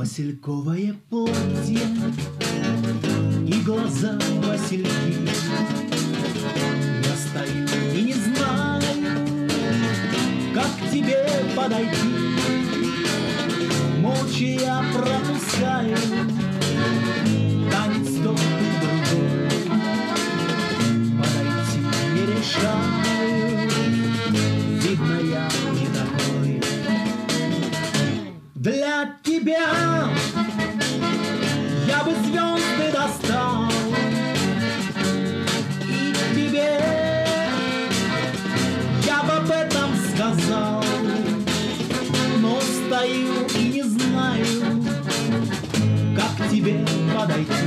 Васильковое платье и глаза васильки. Я стою и не знаю, как к тебе подойти. Молча я пропускаю танец тот и другой. Подойти не решаю, видно, я не такой. Для тебя я бы звезды достал, и тебе я бы об этом сказал. Но стою и не знаю, как к тебе подойти.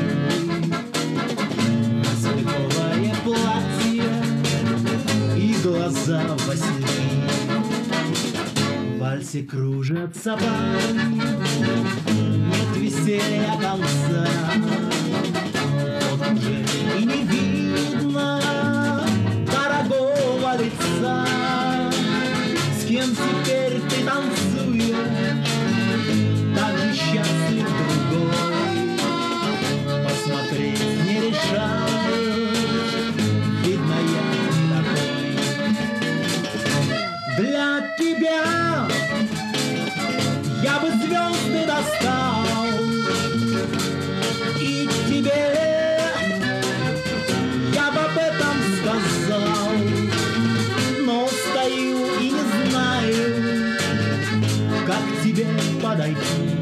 Васильковое платье и глаза васильки. В вальсе кружатся парни, нет веселья конца. Вот уже и не видно дорогого лица. С кем теперь ты танцуешь, так же счастлив другой. Посмотреть не решаюсь, видно, я не такой. Для тебя я бы звезды достал, и тебе я бы об этом сказал. Но стою и не знаю, как к тебе подойти.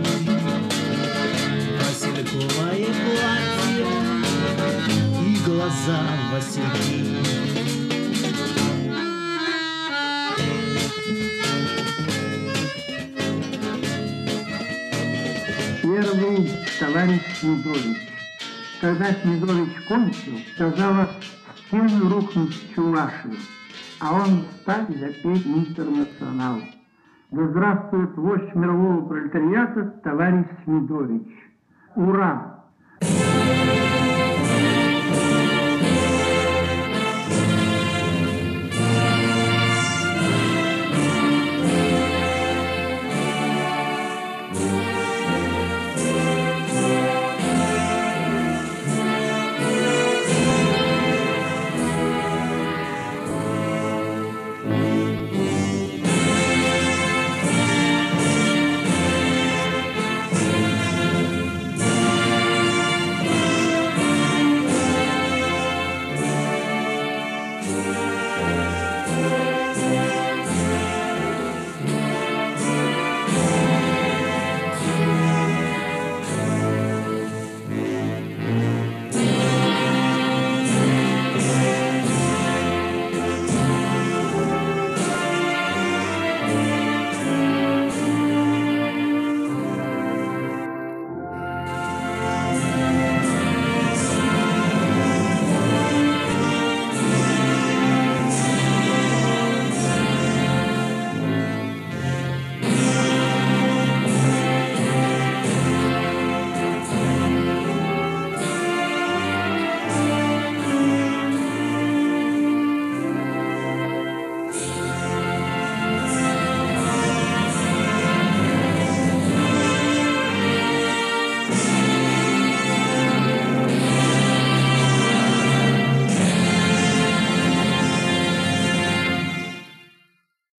Васильковое платье и глаза васильки. Первый товарищ Снегурич. Когда Снегурич кончил, казалось, стены рухнут в Чувашию, а он встать и запеть «Интернационал». Да здравствует вождь мирового пролетариата товарищ Снегурич. Ура!